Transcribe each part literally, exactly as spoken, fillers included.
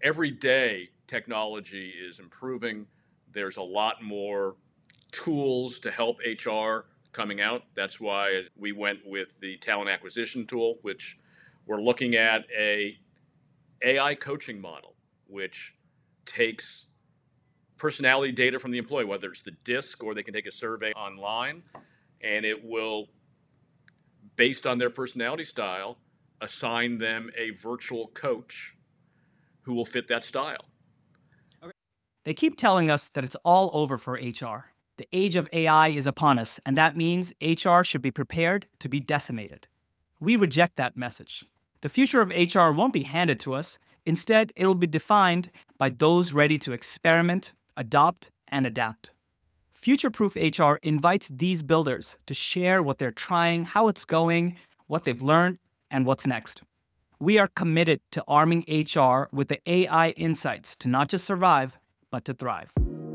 every day technology is improving. There's a lot more tools to help H R coming out. That's why we went with the talent acquisition tool, which we're looking at a AI coaching model, which takes personality data from the employee, whether it's the DISC or they can take a survey online, and it will, based on their personality style, assign them a virtual coach who will fit that style. They keep telling us that it's all over for H R. The age of A I is upon us, and that means H R should be prepared to be decimated. We reject that message. The future of H R won't be handed to us. Instead, it'll be defined by those ready to experiment, adopt, and adapt. Future-Proof H R invites these builders to share what they're trying, how it's going, what they've learned, and what's next. We are committed to arming H R with the A I insights to not just survive, but to thrive.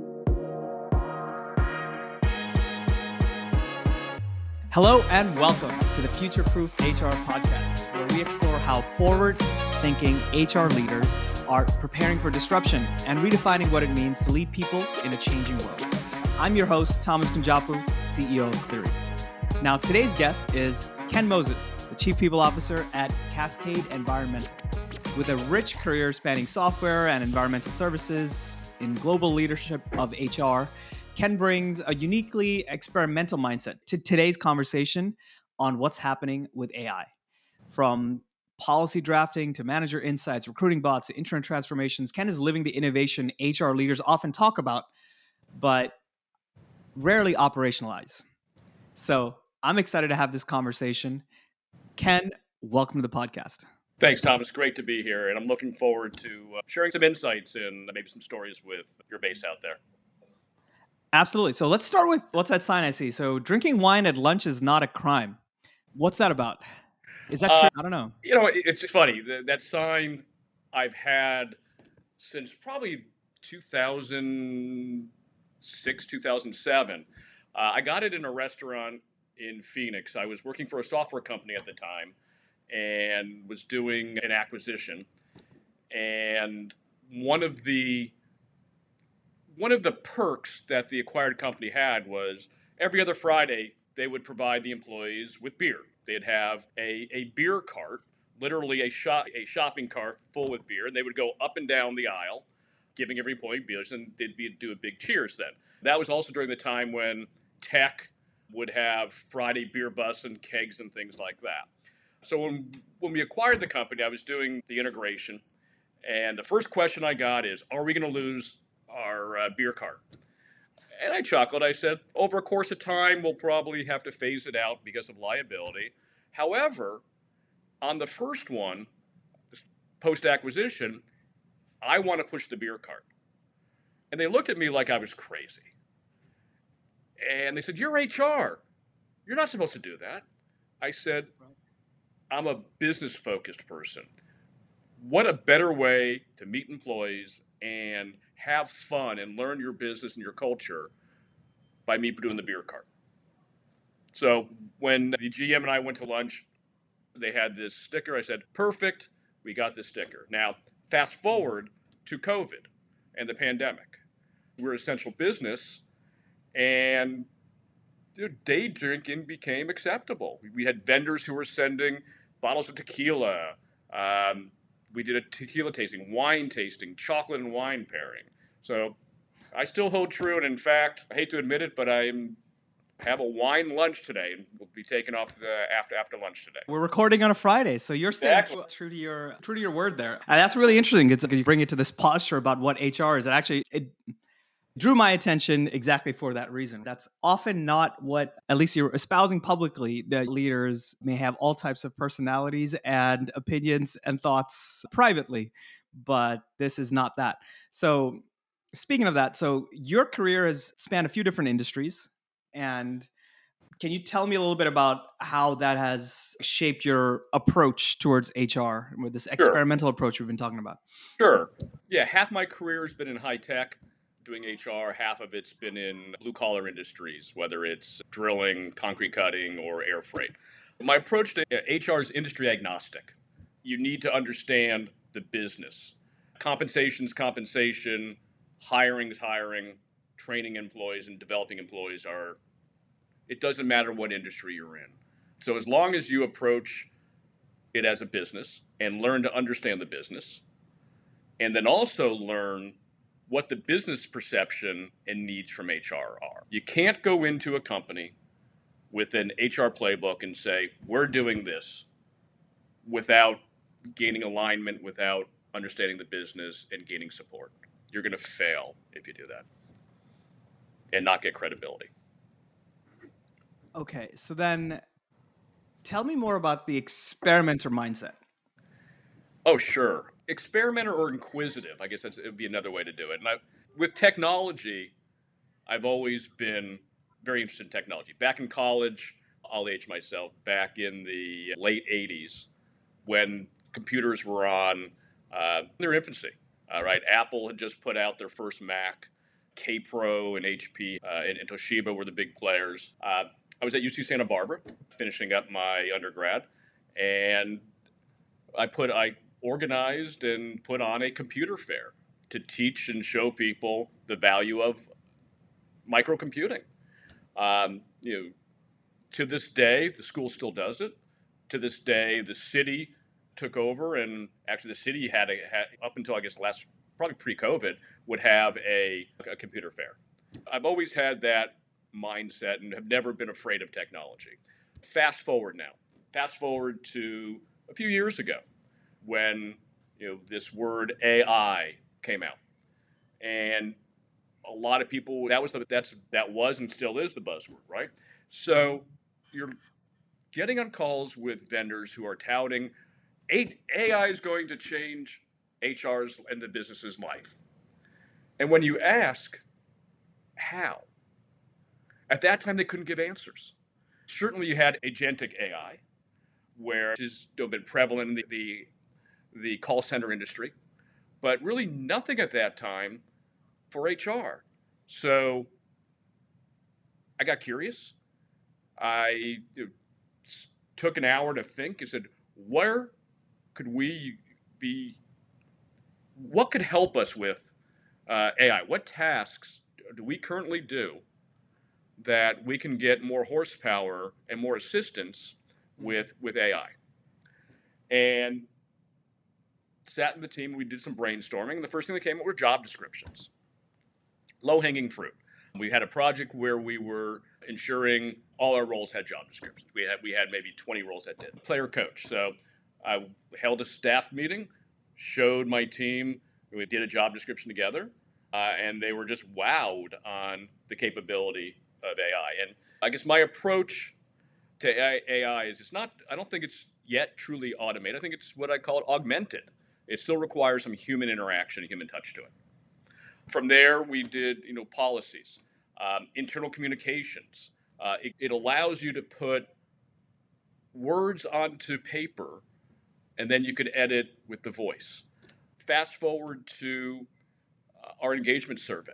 Hello and welcome to the Future-Proof H R podcast, where we explore how forward-thinking H R leaders are preparing for disruption and redefining what it means to lead people in a changing world. I'm your host, Thomas Kunjapu, C E O of Cleary. Now, today's guest is Ken Moses, the Chief People Officer at Cascade Environmental. With a rich career spanning software and environmental services in global leadership of H R, Ken brings a uniquely experimental mindset to today's conversation on what's happening with A I. From policy drafting to manager insights, recruiting bots, to intern transformations, Ken is living the innovation H R leaders often talk about, but rarely operationalize. So I'm excited to have this conversation. Ken, welcome to the podcast. Thanks, Thomas. Great to be here. And I'm looking forward to uh, sharing some insights and maybe some stories with your base out there. Absolutely. So let's start with what's that sign I see? So drinking wine at lunch is not a crime. What's that about? Is that uh, true? I don't know. You know, it's funny. That sign I've had since probably two thousand six, two thousand seven. Uh, I got it in a restaurant in Phoenix. I was working for a software company at the time and was doing an acquisition. And one of the one of the perks that the acquired company had was every other Friday they would provide the employees with beer. They'd have a, a beer cart, literally a shop a shopping cart full with beer, and they would go up and down the aisle, giving every employee beers, and they'd be, do a big cheers then. That was also during the time when tech would have Friday beer bus and kegs and things like that. So when, when we acquired the company, I was doing the integration, and the first question I got is, are we going to lose our uh, beer cart? And I chuckled. I said, over a course of time, we'll probably have to phase it out because of liability. However, on the first one, post-acquisition, I want to push the beer cart. And they looked at me like I was crazy. And they said, you're H R. You're not supposed to do that. I said, I'm a business-focused person. What a better way to meet employees and have fun and learn your business and your culture by me doing the beer cart. So when the G M and I went to lunch, they had this sticker. I said, perfect, we got this sticker. Now, fast forward to COVID and the pandemic. We're essential business, and day drinking became acceptable. We had vendors who were sending bottles of tequila. Um, we did a tequila tasting, wine tasting, chocolate and wine pairing. So I still hold true, and in fact, I hate to admit it, but I have a wine lunch today, and we'll be taking off the, after after lunch today. We're recording on a Friday, so you're staying exactly. true to your true to your word there, and that's really interesting. It's because you bring it to this posture about what H R is. It actually it drew my attention exactly for that reason. That's often not what, at least you're espousing publicly, that leaders may have all types of personalities and opinions and thoughts privately, but this is not that. So speaking of that, so your career has spanned a few different industries, and can you tell me a little bit about how that has shaped your approach towards H R with this experimental sure. approach we've been talking about? Sure. Yeah, half my career has been in high tech, doing H R. Half of it's been in blue-collar industries, whether it's drilling, concrete cutting, or air freight. My approach to H R is industry agnostic. You need to understand the business. Compensation's compensation, hiring's hiring, training employees and developing employees are, it doesn't matter what industry you're in. So as long as you approach it as a business and learn to understand the business, and then also learn what the business perception and needs from H R are. You can't go into a company with an H R playbook and say, we're doing this, without gaining alignment, without understanding the business and gaining support. You're going to fail if you do that and not get credibility. Okay, so then tell me more about the experimenter mindset. Oh, sure. Experimenter or inquisitive, I guess that's, it would be another way to do it. And I, with technology, I've always been very interested in technology. Back in college, I'll age myself, back in the late eighties, when computers were on uh, their infancy. Uh, right, Apple had just put out their first Mac. K-Pro and H P uh, and, and Toshiba were the big players. Uh, I was at U C Santa Barbara, finishing up my undergrad, and I put I organized and put on a computer fair to teach and show people the value of microcomputing. Um, you know, to this day, the school still does it. To this day, the city took over, and actually, the city had, a, had up until I guess last probably pre-COVID would have a, a computer fair. I've always had that mindset and have never been afraid of technology. Fast forward now. Fast forward to a few years ago, when you know this word A I came out, and a lot of people that was the, that's that was and still is the buzzword, right? So you're getting on calls with vendors who are touting A I is going to change H R's and the business's life, and when you ask how, at that time they couldn't give answers. Certainly, you had agentic A I, where it has been prevalent in the, the the call center industry, but really nothing at that time for H R. So I got curious. I you know, took an hour to think and said, where could we be, what could help us with uh, A I? What tasks do we currently do that we can get more horsepower and more assistance with, with A I? And sat in the team, we did some brainstorming, and the first thing that came up were job descriptions. Low-hanging fruit. We had a project where we were ensuring all our roles had job descriptions. We had we had maybe twenty roles that did. Player coach. So I held a staff meeting, showed my team, we did a job description together, uh, and they were just wowed on the capability of A I. And I guess my approach to A I is it's not, I don't think it's yet truly automated. I think it's what I call it augmented. It still requires some human interaction, human touch to it. From there, we did, you know, policies, um, internal communications. Uh, it, it allows you to put words onto paper, and then you could edit with the voice. Fast forward to uh, our engagement survey.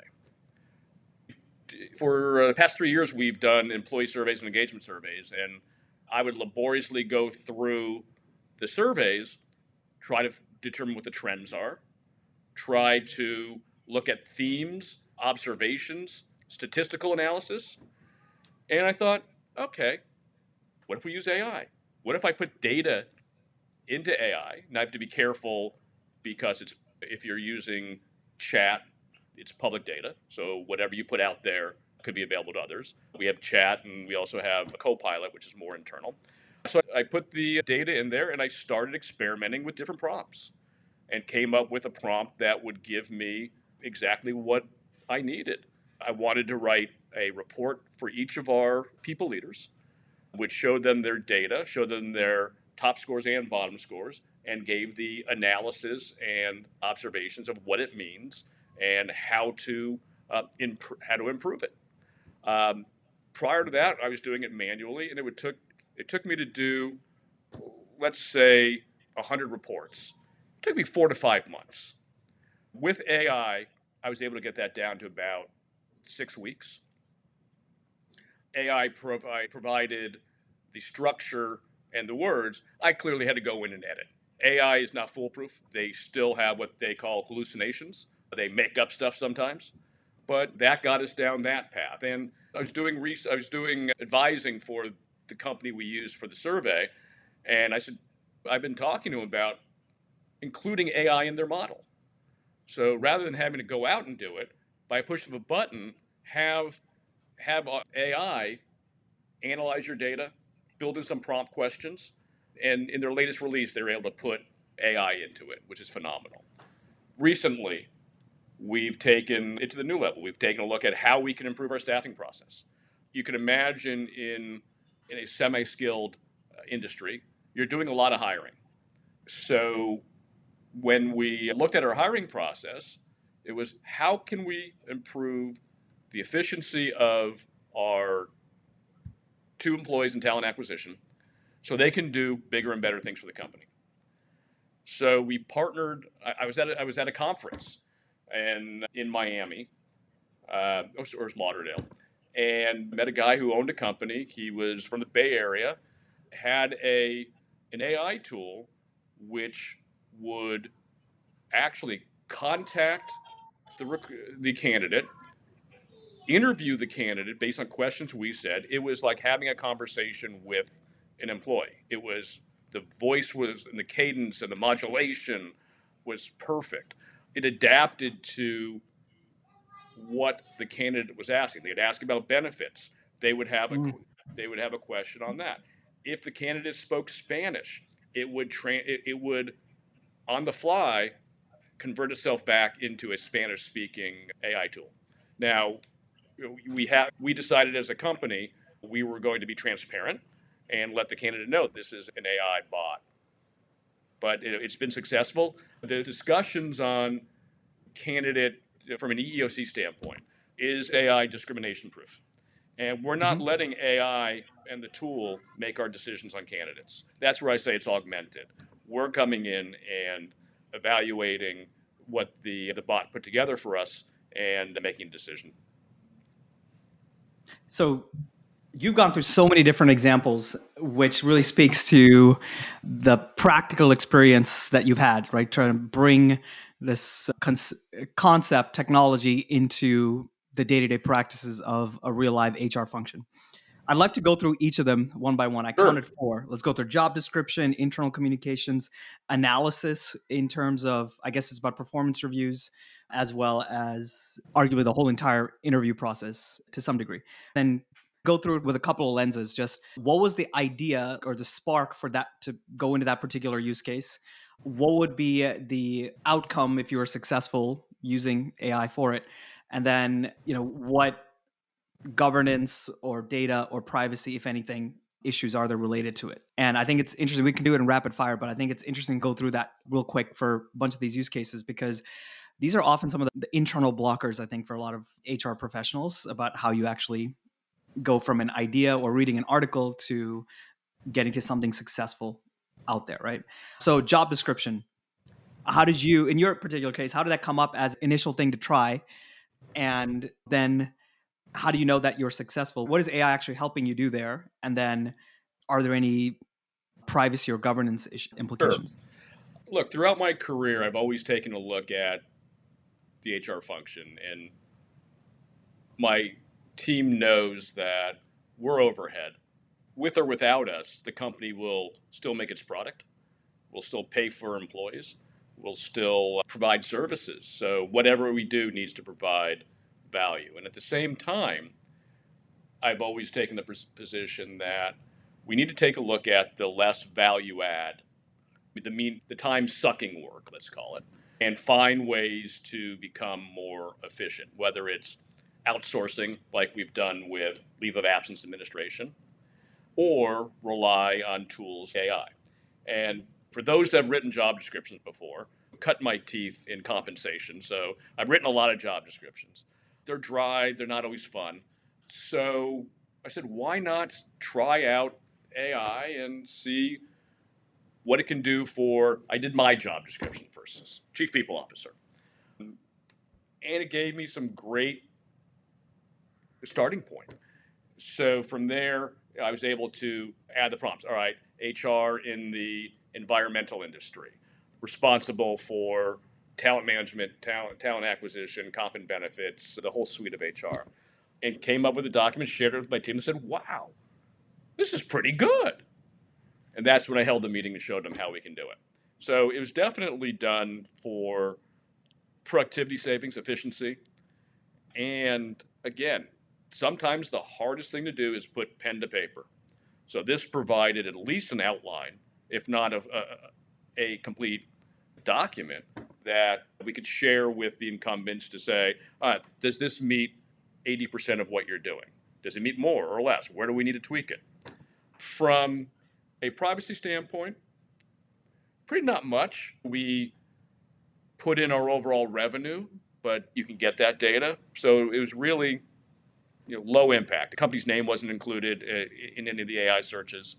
For uh, the past three years, we've done employee surveys and engagement surveys, and I would laboriously go through the surveys, try to f- determine what the trends are, try to look at themes, observations, statistical analysis, and I thought, okay, what if we use A I? What if I put data into A I? And I have to be careful because it's if you're using chat, it's public data, so whatever you put out there could be available to others. We have chat, and we also have a Copilot, which is more internal. So I put the data in there, and I started experimenting with different prompts and came up with a prompt that would give me exactly what I needed. I wanted to write a report for each of our people leaders, which showed them their data, showed them their top scores and bottom scores, and gave the analysis and observations of what it means and how to uh, imp- how to improve it. Um, prior to that, I was doing it manually, and it would took it took me to do, let's say, one hundred reports. It took me four to five months. With A I, I was able to get that down to about six weeks. A I provi- provided the structure and the words. I clearly had to go in and edit. A I is not foolproof. They still have what they call hallucinations. They make up stuff sometimes, but that got us down that path. And I was doing res- I was doing advising for the company we used for the survey, and I said I've been talking to them about including A I in their model. So rather than having to go out and do it, by a push of a button, have have A I analyze your data, build in some prompt questions, and in their latest release, they were able to put A I into it, which is phenomenal. Recently, we've taken it to the new level. We've taken a look at how we can improve our staffing process. You can imagine in, in a semi-skilled uh, industry, you're doing a lot of hiring. So when we looked at our hiring process, it was how can we improve the efficiency of our two employees in talent acquisition so they can do bigger and better things for the company. So we partnered. I, I was at a, I was at a conference and in Miami, uh, or Lauderdale, and met a guy who owned a company. He was from the Bay Area, had a an A I tool which would actually contact the rec- the candidate, interview the candidate based on questions we said. It was like having a conversation with an employee. It was the voice was and the cadence and the modulation was perfect. It adapted to what the candidate was asking. They'd ask about benefits. They would have a Mm. they would have a question on that. If the candidate spoke Spanish, it would tra- it, it would on the fly convert itself back into a Spanish-speaking A I tool. Now, we have we decided as a company we were going to be transparent and let the candidate know this is an A I bot. But it, it's been successful. The discussions on candidate from an E E O C standpoint is A I discrimination proof. And we're not Mhm. letting A I and the tool make our decisions on candidates. That's where I say it's augmented. We're coming in and evaluating what the, the bot put together for us and making a decision. So you've gone through so many different examples, which really speaks to the practical experience that you've had, right? Trying to bring this con- concept technology into the day-to-day practices of a real live H R function. I'd like to go through each of them one by one. I Sure. counted four. Let's go through job description, internal communications, analysis in terms of, I guess it's about performance reviews, as well as arguably the whole entire interview process to some degree. Then go through it with a couple of lenses. Just what was the idea or the spark for that to go into that particular use case? What would be the outcome if you were successful using A I for it? And then, you know, what governance or data or privacy, if anything, issues are there related to it? And I think it's interesting. We can do it in rapid fire, but I think it's interesting to go through that real quick for a bunch of these use cases because these are often some of the, the internal blockers, I think, for a lot of H R professionals about how you actually go from an idea or reading an article to getting to something successful out there, right? So job description. How did you, in your particular case, how did that come up as initial thing to try? And then how do you know that you're successful? What is A I actually helping you do there? And then are there any privacy or governance ish- implications? Sure. Look, throughout my career, I've always taken a look at the H R function, and my team knows that we're overhead. With or without us, the company will still make its product, will still pay for employees, will still provide services. So whatever we do needs to provide value. And at the same time, I've always taken the position that we need to take a look at the less value add, the mean, the time sucking work, let's call it, and find ways to become more efficient, whether it's outsourcing like we've done with leave of absence administration, or rely on tools, A I. And for those that have written job descriptions before, cut my teeth in compensation. So I've written a lot of job descriptions. They're dry, they're not always fun. So I said, why not try out A I and see what it can do for, I did my job description first, as Chief People Officer. And it gave me some great starting point. So from there, I was able to add the prompts. All right, H R in the environmental industry, responsible for talent management, talent, talent acquisition, comp and benefits, the whole suite of H R, and came up with a document, shared it with my team, and said, wow, this is pretty good. And that's when I held the meeting and showed them how we can do it. So it was definitely done for productivity savings, efficiency. And again, sometimes the hardest thing to do is put pen to paper. So this provided at least an outline, if not a, a, a complete document that we could share with the incumbents to say, all right, does this meet eighty percent of what you're doing? Does it meet more or less? Where do we need to tweak it? From a privacy standpoint, pretty not much. We put in our overall revenue, but you can get that data. So it was really, you know, low impact. The company's name wasn't included in any of the A I searches.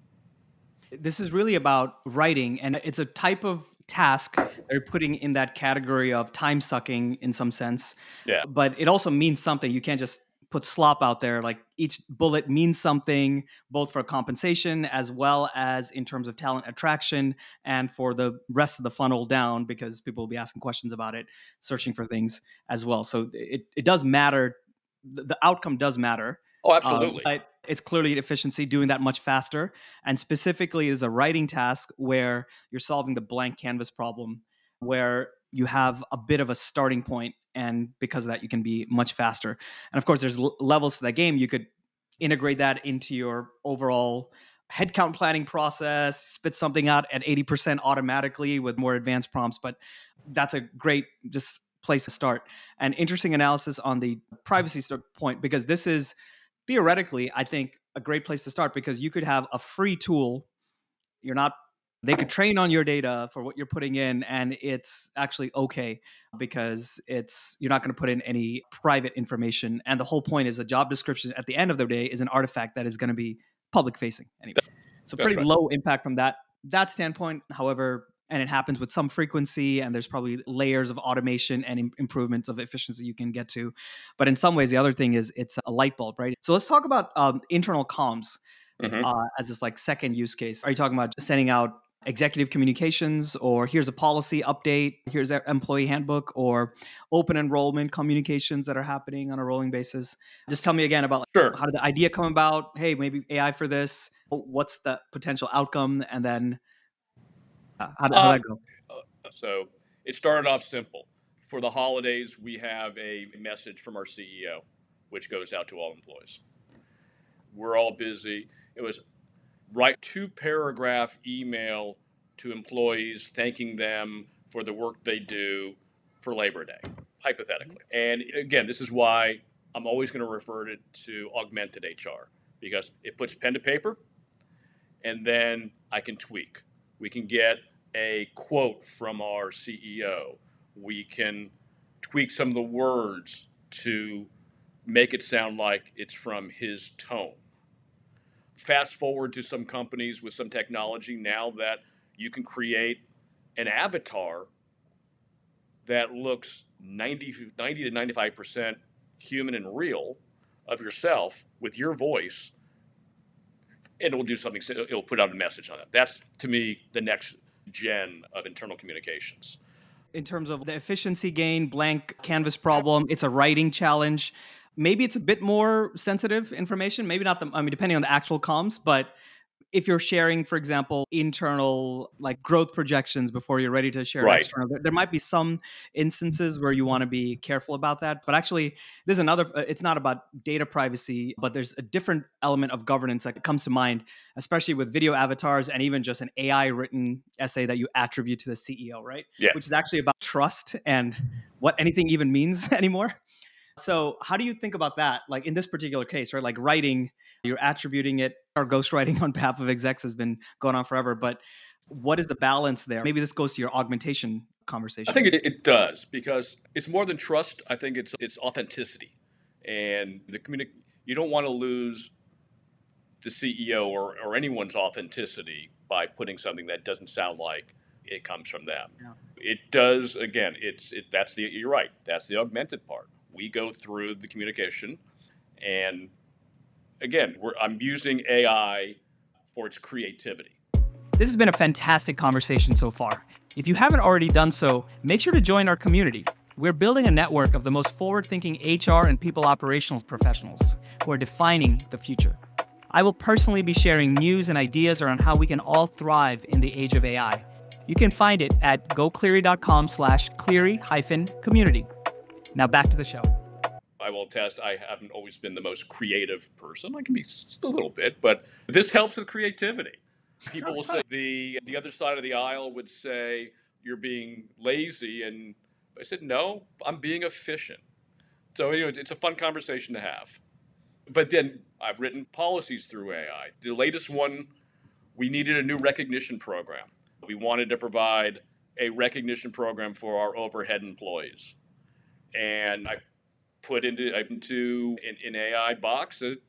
This is really about writing, and it's a type of task that you're putting in that category of time sucking in some sense. Yeah. But it also means something. You can't just put slop out there. Like each bullet means something, both for compensation as well as in terms of talent attraction and for the rest of the funnel down, because people will be asking questions about it, searching for things as well. So it, it does matter. The, the outcome does matter. Oh, absolutely. Um, but it's clearly an efficiency doing that much faster. And specifically is a writing task where you're solving the blank canvas problem, where you have a bit of a starting point, and because of that, you can be much faster. And of course, there's l- levels to that game. You could integrate that into your overall headcount planning process, spit something out at eighty percent automatically with more advanced prompts. But that's a great just place to start. And interesting analysis on the privacy st- point, because this is theoretically, I think, a great place to start, because you could have a free tool. You're not They could train on your data for what you're putting in, and it's actually okay because it's you're not going to put in any private information. And the whole point is a job description at the end of the day is an artifact that is going to be public facing anyway. So That's pretty right. low impact from that that standpoint. However, and it happens with some frequency, and there's probably layers of automation and im- improvements of efficiency you can get to. But in some ways, the other thing is it's a light bulb, right? So let's talk about um, internal comms Mhm. uh, as this like second use case. Are you talking about sending out executive communications, or here's a policy update, here's our employee handbook, or open enrollment communications that are happening on a rolling basis? Just tell me again about like, Sure. how did the idea come about? Hey, maybe A I for this. What's the potential outcome? And then uh, how did how Uh, that go? so it started off simple. For the holidays, we have a message from our C E O, which goes out to all employees. We're all busy. It was write two paragraph email to employees thanking them for the work they do for Labor Day, hypothetically. And again, this is why I'm always going to refer to, to augmented H R, because it puts pen to paper, and then I can tweak. We can get a quote from our C E O. We can tweak some of the words to make it sound like it's from his tone. Fast forward to some companies with some technology now that you can create an avatar that looks ninety, ninety to ninety-five percent human and real of yourself with your voice, and it will do something, it'll put out a message on it. That's, to me, the next gen of internal communications. In terms of the efficiency gain, blank canvas problem, it's a writing challenge. Maybe it's a bit more sensitive information, maybe not the, I mean, depending on the actual comms, but if you're sharing, for example, internal like growth projections before you're ready to share Right. external, there, there might be some instances where you want to be careful about that. But actually, there's another, uh, it's not about data privacy, but there's a different element of governance that comes to mind, especially with video avatars and even just an A I written essay that you attribute to the C E O, right? Yeah. Which is actually about trust and what anything even means anymore. So how do you think about that? Like in this particular case, right? Like writing, you're attributing it, or ghostwriting on behalf of execs has been going on forever. But what is the balance there? Maybe this goes to your augmentation conversation. I think it, it does, because it's more than trust. I think it's it's authenticity, and the communi- you don't want to lose the C E O or, or anyone's authenticity by putting something that doesn't sound like it comes from them. Yeah. It does. Again, it's it. That's the you're right. That's the augmented part. We go through the communication, and again, we're, I'm using A I for its creativity. This has been a fantastic conversation so far. If you haven't already done so, make sure to join our community. We're building a network of the most forward-thinking H R and people operations professionals who are defining the future. I will personally be sharing news and ideas around how we can all thrive in the age of A I. You can find it at gocleary.com slash Cleary hyphen community. Now back to the show. I will attest, I haven't always been the most creative person. I can be just a little bit, but this helps with creativity. People will say, the the other side of the aisle would say, you're being lazy. And I said, no, I'm being efficient. So you know, it's a fun conversation to have. But then I've written policies through A I. The latest one, we needed a new recognition program. We wanted to provide a recognition program for our overhead employees. And I put into, into an, an A I box a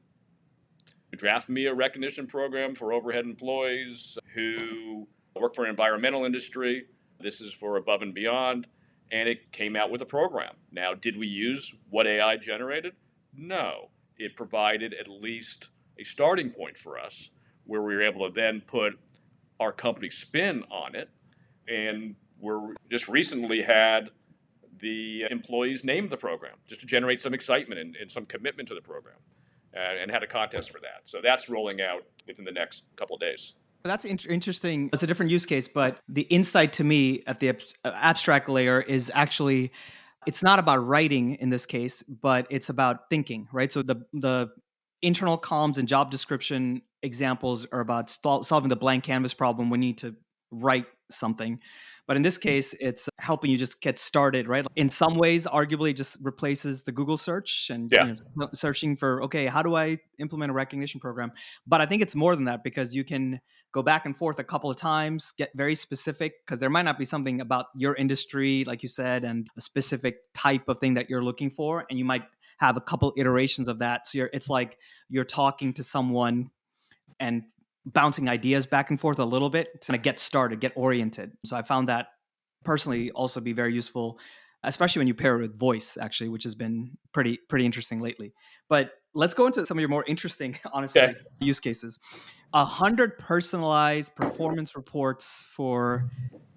draft me a recognition program for overhead employees who work for an environmental industry. This is for above and beyond. And it came out with a program. Now, did we use what A I generated? No. It provided at least a starting point for us where we were able to then put our company spin on it. And we're just recently had the employees name the program just to generate some excitement and, and some commitment to the program. Uh, and had a contest for that. So that's rolling out within the next couple of days. That's in- interesting. It's a different use case, but the insight to me at the ab- abstract layer is actually, it's not about writing in this case, but it's about thinking, right? So the the internal comms and job description examples are about st- solving the blank canvas problem. We need to write something. But in this case, it's helping you just get started, right? In some ways, arguably, it just replaces the Google search and Yeah. you know, searching for, okay, how do I implement a recognition program? But I think it's more than that because you can go back and forth a couple of times, get very specific, because there might not be something about your industry, like you said, and a specific type of thing that you're looking for. And you might have a couple iterations of that. So you're, it's like you're talking to someone and bouncing ideas back and forth a little bit to get started, get oriented. So I found that personally also be very useful, especially when you pair it with voice, actually, which has been pretty pretty interesting lately. But let's go into some of your more interesting, honestly, Okay. use cases. A hundred personalized performance reports for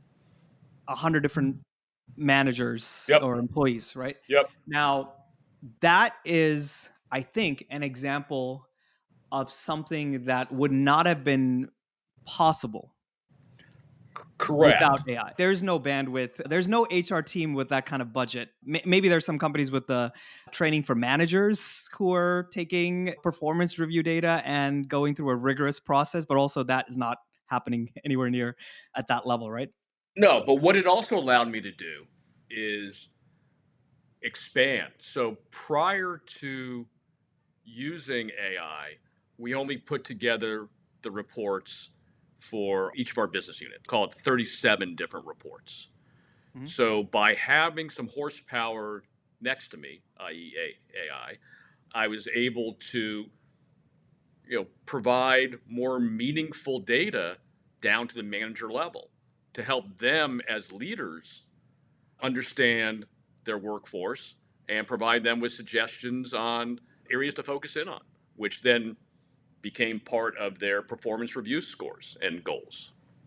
a hundred different managers Yep. or employees, right? Yep. Now, that is, I think, an example of something that would not have been possible Correct. without A I. There's no bandwidth. There's no H R team with that kind of budget. M- maybe there's some companies with the training for managers who are taking performance review data and going through a rigorous process, but also that is not happening anywhere near at that level, right? No, but what it also allowed me to do is expand. So prior to using A I, we only put together the reports for each of our business units, call it thirty-seven different reports. Mm-hmm. So by having some horsepower next to me, that is. A I, I was able to, you know, provide more meaningful data down to the manager level to help them as leaders understand their workforce and provide them with suggestions on areas to focus in on, which then became part of their performance review scores and goals.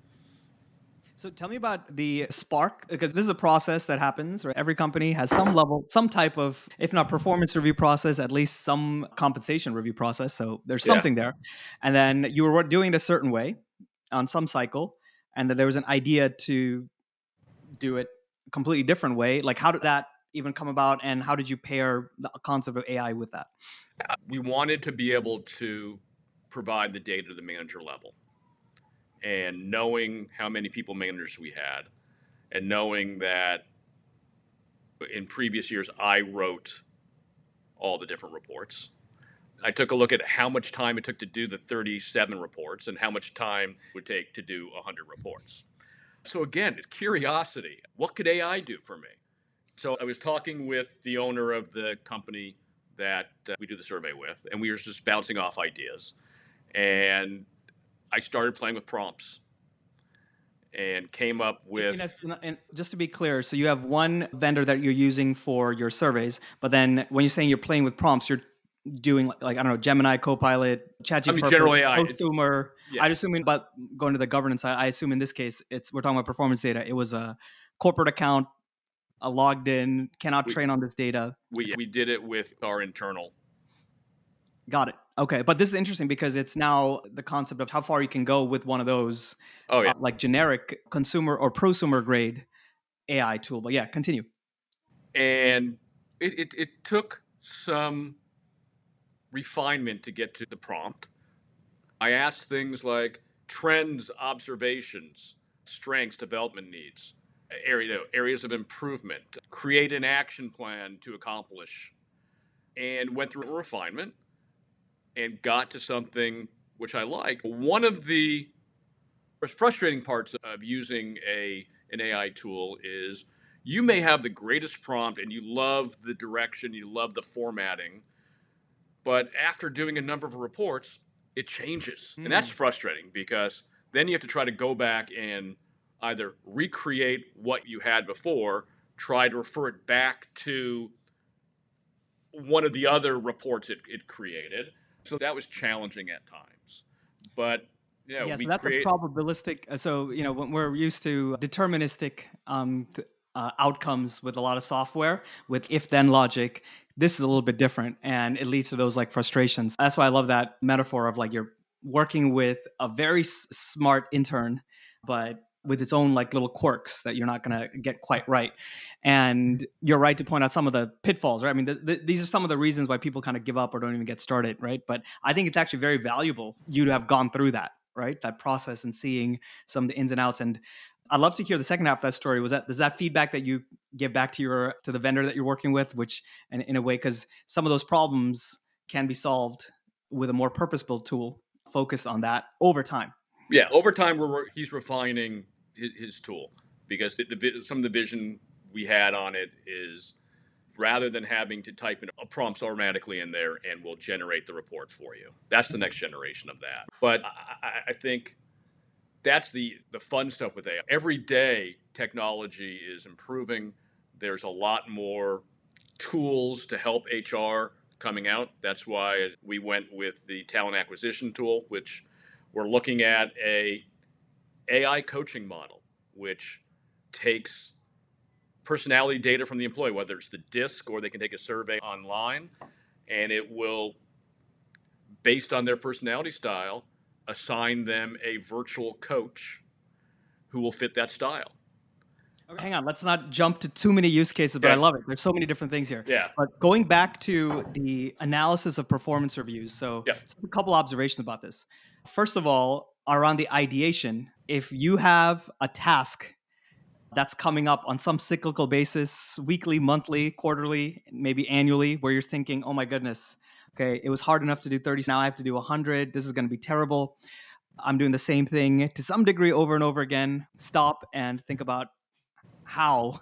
So tell me about the Spark, because this is a process that happens, right? Every company has some level, some type of, if not performance review process, at least some compensation review process. So there's something yeah. there. And then you were doing it a certain way on some cycle, and then there was an idea to do it a completely different way. Like, how did that even come about, and how did you pair the concept of A I with that? We wanted to be able to provide the data to the manager level. And knowing how many people managers we had, and knowing that in previous years I wrote all the different reports, I took a look at how much time it took to do the thirty-seven reports and how much time it would take to do one hundred reports. So again, curiosity, what could A I do for me? So I was talking with the owner of the company that uh, we do the survey with, and we were just bouncing off ideas. And I started playing with prompts and came up with... And, and just to be clear, so you have one vendor that you're using for your surveys, but then when you're saying you're playing with prompts, you're doing like, like I don't know, Gemini, Copilot, I mean, ChatGPT, general Purpose, A I. It's, Prosumer. yeah, I'd assume, but going to the governance side, I assume in this case, it's we're talking about performance data. It was a corporate account, a logged in, cannot we train on this data. we we did it with our internal. Got it. Okay, but this is interesting because it's now the concept of how far you can go with one of those, Oh yeah, uh, like generic consumer or prosumer grade A I tool. But yeah, continue. and it, it it took some refinement to get to the prompt. I asked things like trends, observations, strengths, development needs, area, you know, areas of improvement, create an action plan to accomplish, and went through a refinement and got to something which I like. One of the frustrating parts of using a an A I tool is you may have the greatest prompt and you love the direction, you love the formatting, but after doing a number of reports, it changes. And that's Hmm. frustrating because then you have to try to go back and either recreate what you had before, try to refer it back to one of the other reports it, it created. So that was challenging at times. But yeah, Yeah, we so that's a create. probabilistic. uh, So, you know, when we're used to deterministic um, th- uh, outcomes with a lot of software, with if then logic, this is a little bit different and it leads to those like frustrations. That's why I love that metaphor of like you're working with a very s- smart intern, but with its own like little quirks that you're not going to get quite right. And you're right to point out some of the pitfalls, right? I mean, th- th- these are some of the reasons why people kind of give up or don't even get started, right? But I think it's actually very valuable you to have gone through that, right? That process and seeing some of the ins and outs. And I'd love to hear the second half of that story. Was that, is that feedback that you give back to your, to the vendor that you're working with, which, and in a way, because some of those problems can be solved with a more purpose-built tool focused on that over time. Yeah, over time, we're, he's refining his, his tool because the, the, some of the vision we had on it is rather than having to type in a prompts automatically in there and will generate the report for you. That's the next generation of that. But I, I, I think that's the, the fun stuff with A I. Every day, technology is improving. There's a lot more tools to help H R coming out. That's why we went with the talent acquisition tool, which we're looking at a A I coaching model, which takes personality data from the employee, whether it's the DISC or they can take a survey online, and it will, based on their personality style, assign them a virtual coach who will fit that style. Okay, hang on, let's not jump to too many use cases, but I Okay. love it. There's so many different things here. Yeah. But going back to the analysis of performance reviews, so Yeah. just a couple observations about this. First of all, around the ideation, if you have a task that's coming up on some cyclical basis, weekly, monthly, quarterly, maybe annually, where you're thinking, oh my goodness, okay, it was hard enough to do thirty, now I have to do one hundred. This is going to be terrible. I'm doing the same thing to some degree over and over again. Stop and think about how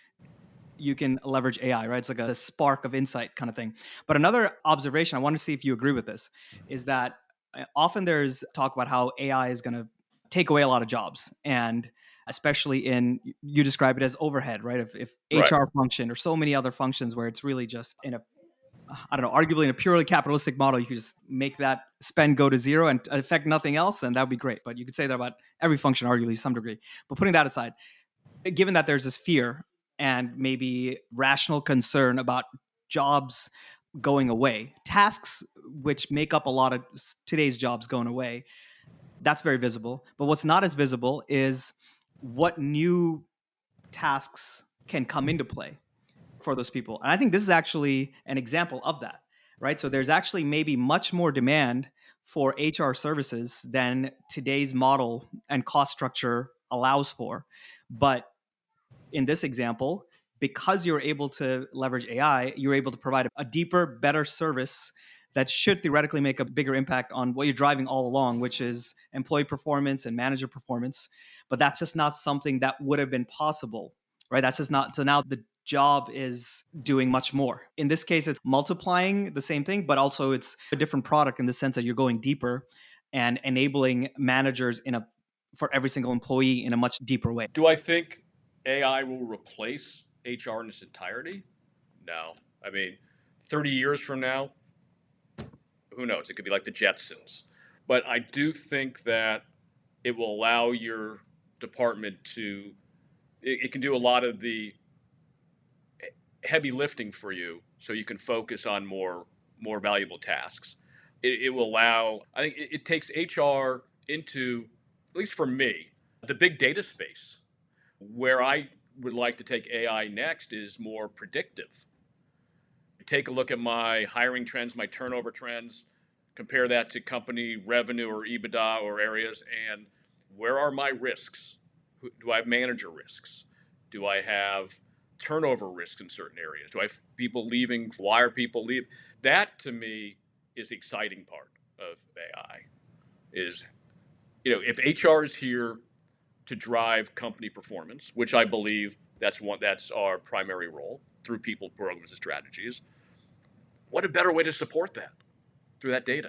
you can leverage A I, right? It's like a spark of insight kind of thing. But another observation, I want to see if you agree with this, is that uh, often there's talk about how A I is going to take away a lot of jobs. And especially in, you describe it as overhead, right? If, if Right. H R function or so many other functions where it's really just in a, I don't know, arguably in a purely capitalistic model, you could just make that spend go to zero and affect nothing else, then that would be great. But you could say that about every function, arguably to some degree. But putting that aside, given that there's this fear and maybe rational concern about jobs going away, tasks which make up a lot of today's jobs going away, that's very visible. But what's not as visible is what new tasks can come into play for those people. And I think this is actually an example of that, right? So there's actually maybe much more demand for H R services than today's model and cost structure allows for. But in this example, because you're able to leverage A I, you're able to provide a deeper, better service that should theoretically make a bigger impact on what you're driving all along, which is employee performance and manager performance. But that's just not something that would have been possible, right? That's just not. So now the job is doing much more. In this case, it's multiplying the same thing, but also it's a different product in the sense that you're going deeper and enabling managers in a for every single employee in a much deeper way. Do I think A I will replace H R in its entirety? No. I mean, thirty years from now, Who knows? It could be like the Jetsons. But I do think that it will allow your department to, it, it can do a lot of the heavy lifting for you so you can focus on more more valuable tasks. It, it will allow, I think it, it takes H R into, at least for me, the big data space. Where I would like to take A I next is more predictive. Take a look at my hiring trends, my turnover trends, compare that to company revenue or EBITDA or areas, and where are my risks? Do I have manager risks? Do I have turnover risks in certain areas? Do I have people leaving? Why are people leaving? That to me is the exciting part of A I. Is, you know, if H R is here to drive company performance, which I believe that's one that's our primary role through people, programs, and strategies, what a better way to support that through that data.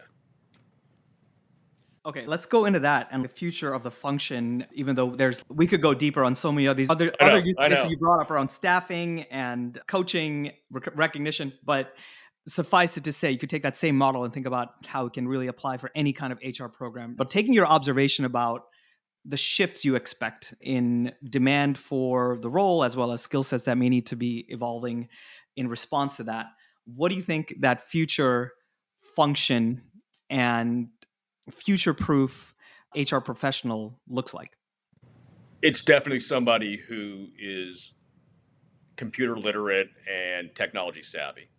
Okay, let's go into that and the future of the function, even though there's, we could go deeper on so many of these other, I know, other use I cases know. you brought up around staffing and coaching, rec- recognition, but suffice it to say, you could take that same model and think about how it can really apply for any kind of H R program. But taking your observation about the shifts you expect in demand for the role, as well as skill sets that may need to be evolving in response to that, what do you think that future function and future-proof H R professional looks like? It's definitely somebody who is computer literate and technology savvy.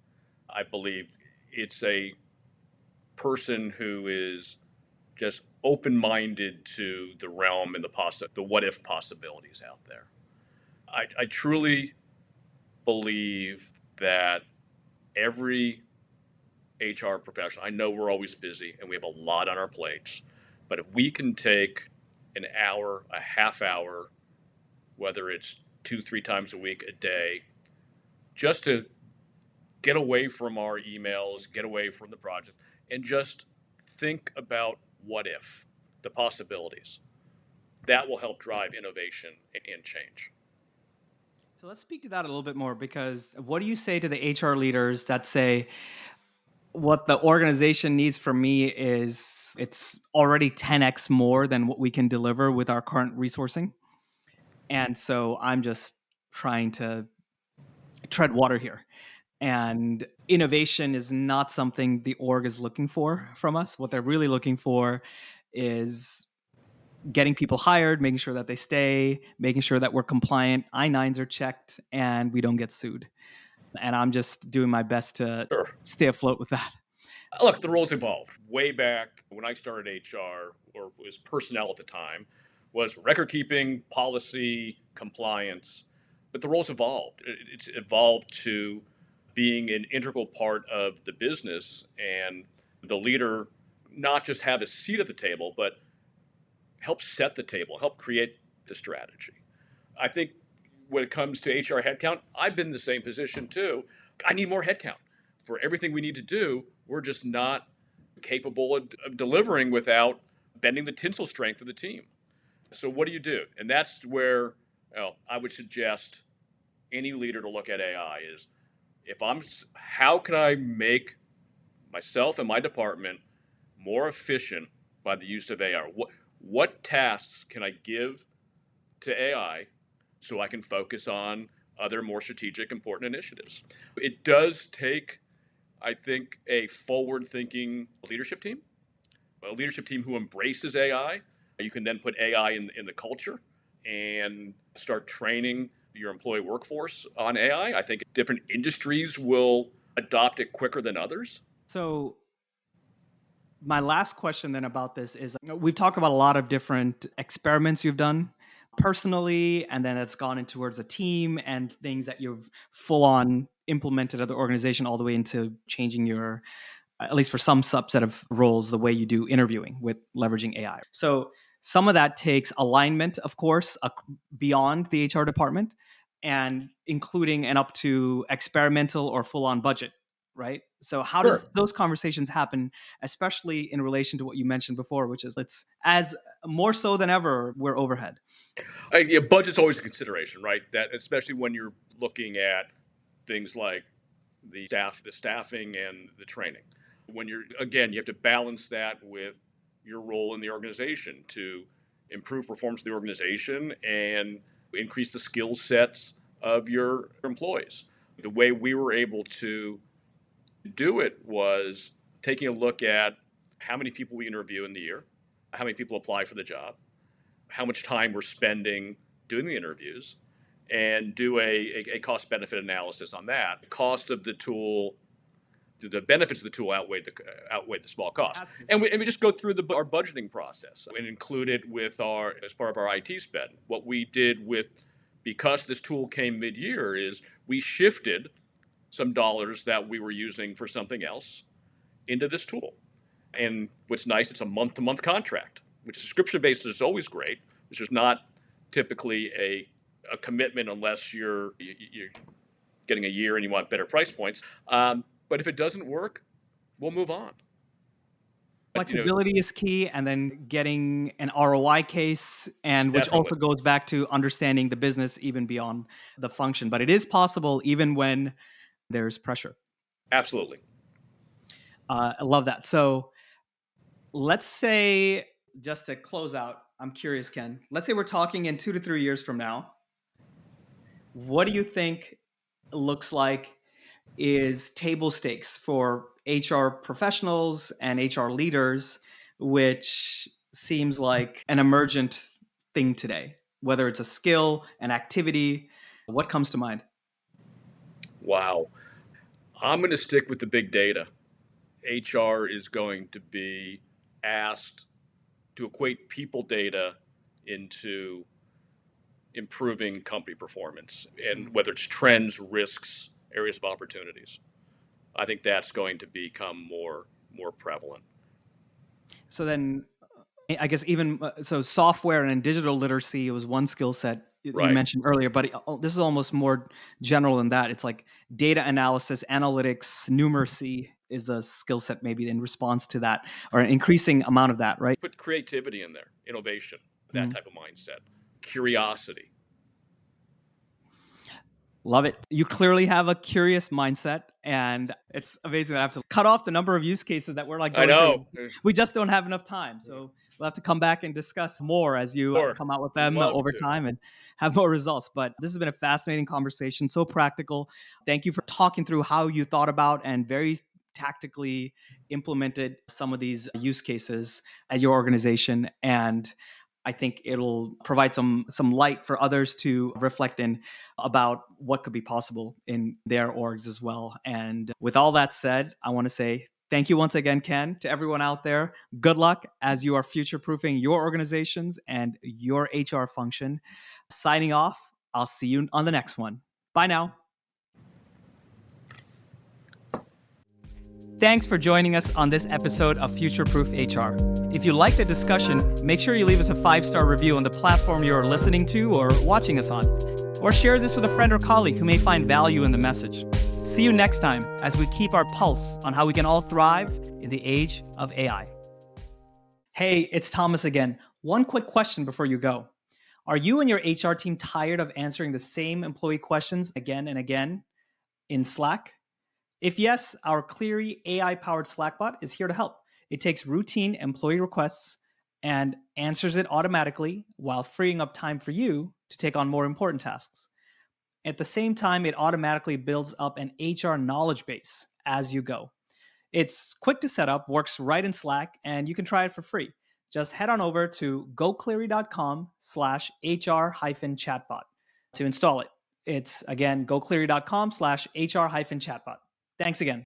I believe it's a person who is just open-minded to the realm and the poss- the what-if possibilities out there. I, I truly believe that every H R professional, I know we're always busy and we have a lot on our plates, but if we can take an hour, a half hour, whether it's two, three times a week, a day, just to get away from our emails, get away from the project, and just think about what if, the possibilities. That will help drive innovation and change. So let's speak to that a little bit more, because what do you say to the H R leaders that say, what the organization needs from me is it's already ten x more than what we can deliver with our current resourcing. And so I'm just trying to tread water here. And innovation is not something the org is looking for from us. What they're really looking for is getting people hired, making sure that they stay, making sure that we're compliant, I nines are checked, and we don't get sued. And I'm just doing my best to Sure. stay afloat with that. Look, the roles evolved. Way back when I started H R, or was personnel at the time, was record keeping, policy, compliance. But the roles evolved. It's evolved to being an integral part of the business, and the leader not just have a seat at the table, but help set the table, help create the strategy. I think when it comes to H R headcount, I've been in the same position too. I need more headcount. For everything we need to do, we're just not capable of, of delivering without bending the tensile strength of the team. So what do you do? And that's where, you know, I would suggest any leader to look at A I is, if I'm, how can I make myself and my department more efficient by the use of A I? What, what tasks can I give to A I so I can focus on other more strategic, important initiatives? It does take, I think, a forward-thinking leadership team, a leadership team who embraces A I. You can then put A I in, in the culture and start training your employee workforce on A I. I think different industries will adopt it quicker than others. So my last question then about this is, we've talked about a lot of different experiments you've done personally, and then it's gone in towards a team and things that you've full on implemented at the organization, all the way into changing your, at least for some subset of roles, the way you do interviewing with leveraging A I. So some of that takes alignment, of course, uh, beyond the H R department, and including and up to experimental or full on budget, right? So how Sure. does those conversations happen, especially in relation to what you mentioned before, which is, let's, as more so than ever, we're overhead. Uh, yeah, budget's always a consideration, right? That especially when you're looking at things like the staff, the staffing, and the training. When you're, again, you have to balance that with your role in the organization to improve performance of the organization and increase the skill sets of your employees. The way we were able to do it was taking a look at how many people we interview in the year, how many people apply for the job, how much time we're spending doing the interviews, and do a, a, a cost-benefit analysis on that. The cost of the tool, the benefits of the tool outweigh the outweigh the small cost, and we and we just go through the our budgeting process and include it with our as part of our I T spend. What we did with because this tool came mid-year is we shifted some dollars that we were using for something else into this tool. And what's nice, it's a month-to-month contract, which subscription-based is always great, which is not typically a a commitment unless you're you're getting a year and you want better price points. Um, But if it doesn't work, we'll move on. But, you know, Flexibility is key, and then getting an R O I case, and which also definitely. goes back to understanding the business even beyond the function. But it is possible even when there's pressure. Absolutely. Uh, I love that. So let's say, just to close out, I'm curious, Ken, let's say we're talking in two to three years from now. What do you think looks like is table stakes for H R professionals and H R leaders, which seems like an emergent thing today, whether it's a skill, an activity? What comes to mind? Wow. I'm going to stick with the big data. H R is going to be asked to equate people data into improving company performance, and whether it's trends, risks, areas of opportunities. I think that's going to become more more prevalent. So then, I guess even uh, so, software and digital literacy was one skill set you Right. mentioned earlier, but it- oh, this is almost more general than that. It's like data analysis, analytics, numeracy is the skill set maybe in response to that, or an increasing amount of that, right? Put creativity in there, innovation, that Mhm. type of mindset, curiosity. Love it. You clearly have a curious mindset, and it's amazing that I have to cut off the number of use cases that we're like I going know. through. We just don't have enough time. So we'll have to come back and discuss more as you uh, Sure. come out with Would them love over to. time and have more results. But this has been a fascinating conversation, so practical. Thank you for talking through how you thought about and very tactically implemented some of these use cases at your organization. And I think it'll provide some some light for others to reflect in about what could be possible in their orgs as well. And with all that said, I want to say thank you once again, Ken, to everyone out there. Good luck as you are future proofing your organizations and your H R function. Signing off, I'll see you on the next one. Bye now. Thanks for joining us on this episode of Future Proof H R. If you like the discussion, make sure you leave us a five-star review on the platform you're listening to or watching us on. Or share this with a friend or colleague who may find value in the message. See you next time as we keep our pulse on how we can all thrive in the age of A I. Hey, it's Thomas again. One quick question before you go. Are you and your H R team tired of answering the same employee questions again and again in Slack? If yes, our Cleary A I-powered Slack bot is here to help. It takes routine employee requests and answers it automatically while freeing up time for you to take on more important tasks. At the same time, it automatically builds up an H R knowledge base as you go. It's quick to set up, works right in Slack, and you can try it for free. Just head on over to gocleary.com slash HR hyphen chatbot to install it. It's, again, gocleary.com slash HR hyphen chatbot. Thanks again.